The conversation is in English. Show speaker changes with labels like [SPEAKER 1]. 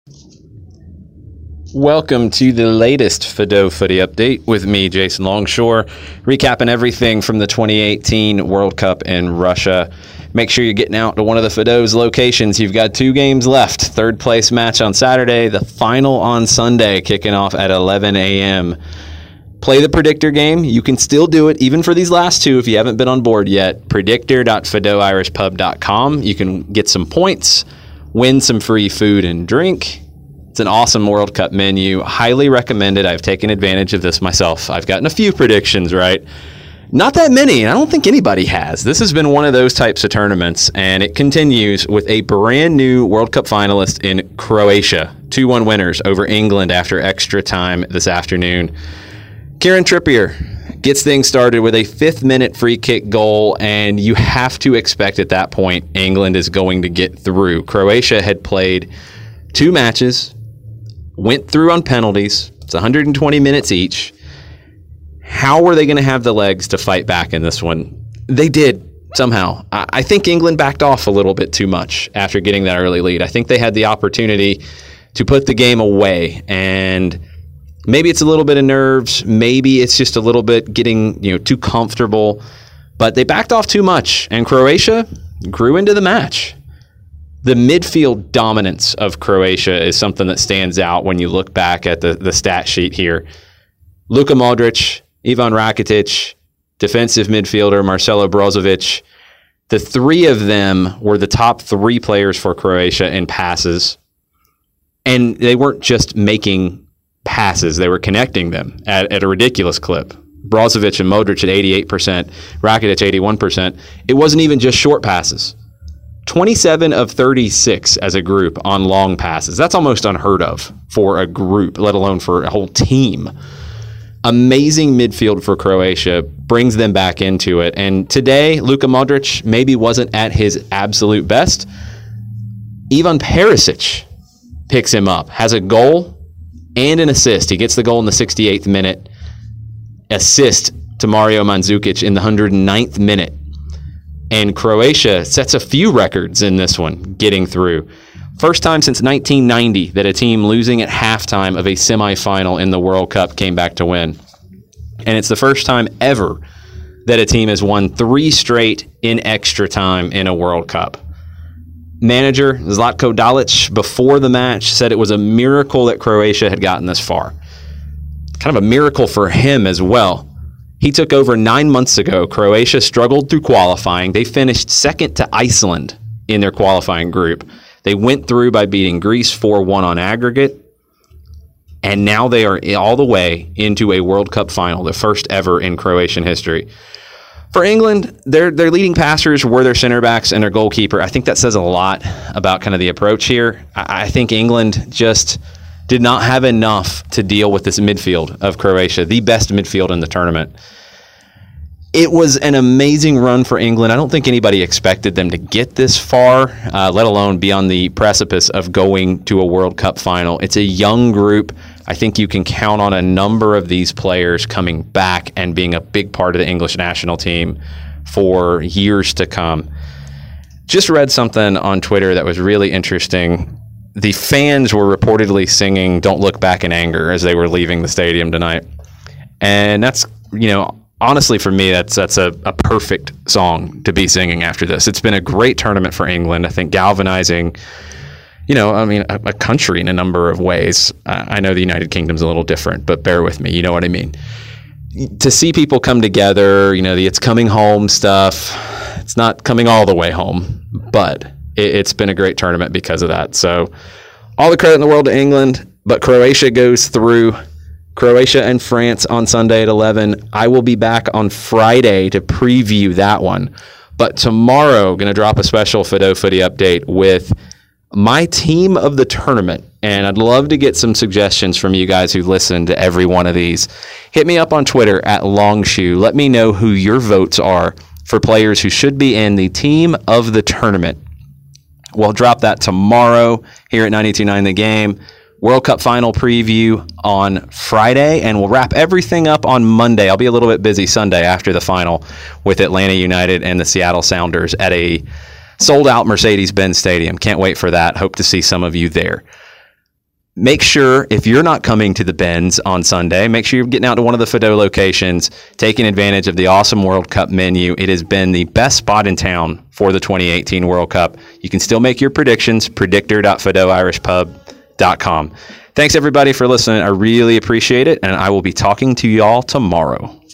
[SPEAKER 1] Welcome to the latest Fido Footy Update with me, Jason Longshore, recapping everything from the 2018 World Cup in Russia. Make sure you're getting out to one of the Fido's locations. You've got 2 games left. Third place match on Saturday, the final on Sunday, kicking off at 11 a.m. Play the predictor game. You can still do it, even for these last 2 if you haven't been on board yet. Predictor.fidoirishpub.com. You can get some points, win some free food and drink. It's an awesome World Cup menu. Highly recommended. I've taken advantage of this myself. I've gotten a few predictions right. Not that many, and I don't think anybody has. This has been one of those types of tournaments, and it continues with a brand new World Cup finalist in Croatia. 2-1 winners over England after extra time this afternoon. Kieran Trippier gets things started with a 5th-minute free kick goal, and you have to expect at that point England is going to get through. Croatia had played 2 matches, went through on penalties. It's 120 minutes each. How were they going to have the legs to fight back in this one? They did, somehow. I think England backed off a little bit too much after getting that early lead. I think they had the opportunity to put the game away, and maybe it's a little bit of nerves. Maybe it's just a little bit getting too comfortable. But they backed off too much, and Croatia grew into the match. The midfield dominance of Croatia is something that stands out when you look back at the stat sheet here. Luka Modric, Ivan Rakitic, defensive midfielder Marcelo Brozovic. The 3 of them were the top 3 players for Croatia in passes. And they weren't just making passes, they were connecting them at a ridiculous clip. Brozovic and Modric at 88%, Rakitic 81%. It wasn't even just short passes. 27 of 36 as a group on long passes. That's almost unheard of for a group, let alone for a whole team. Amazing midfield for Croatia, brings them back into it. And today, Luka Modric maybe wasn't at his absolute best. Ivan Perisic picks him up, has a goal and an assist. He gets the goal in the 68th minute, assist to Mario Mandzukic in the 109th minute. And Croatia sets a few records in this one, getting through. First time since 1990 that a team losing at halftime of a semifinal in the World Cup came back to win. And it's the first time ever that a team has won 3 straight in extra time in a World Cup. Manager Zlatko Dalic, before the match, said it was a miracle that Croatia had gotten this far. Kind of a miracle for him as well. He took over 9 months ago. Croatia struggled through qualifying. They finished second to Iceland in their qualifying group. They went through by beating Greece 4-1 on aggregate. And now they are all the way into a World Cup final, the first ever in Croatian history. For England, their leading passers were their center backs and their goalkeeper. I think that says a lot about kind of the approach here. I think England just did not have enough to deal with this midfield of Croatia, the best midfield in the tournament. It was an amazing run for England. I don't think anybody expected them to get this far, let alone be on the precipice of going to a World Cup final. It's a young group. I think you can count on a number of these players coming back and being a big part of the English national team for years to come. Just read something on Twitter that was really interesting. The fans were reportedly singing "Don't Look Back in Anger" as they were leaving the stadium tonight. And that's, honestly for me, that's a perfect song to be singing after this. It's been a great tournament for England. I think galvanizing, a country in a number of ways. I know the United Kingdom's a little different, but bear with me. You know what I mean? To see people come together, the "it's coming home" stuff, it's not coming all the way home, but it's been a great tournament because of that. So all the credit in the world to England, but Croatia goes through. Croatia and France on Sunday at 11. I will be back on Friday to preview that one. But tomorrow, going to drop a special Fido Footy update with my team of the tournament. And I'd love to get some suggestions from you guys who listen to every one of these. Hit me up on Twitter at Longshoe. Let me know who your votes are for players who should be in the team of the tournament. We'll drop that tomorrow here at 92.9 The Game. World Cup final preview on Friday, and we'll wrap everything up on Monday. I'll be a little bit busy Sunday after the final with Atlanta United and the Seattle Sounders at a sold-out Mercedes-Benz Stadium. Can't wait for that. Hope to see some of you there. make sure if you're not coming to the Bends on Sunday, make sure you're getting out to one of the Fido locations, taking advantage of the awesome World Cup menu. It has been the best spot in town for the 2018 World Cup. You can still make your predictions, predictor.fidoirishpub.com. Thanks everybody for listening. I really appreciate it, and I will be talking to y'all tomorrow.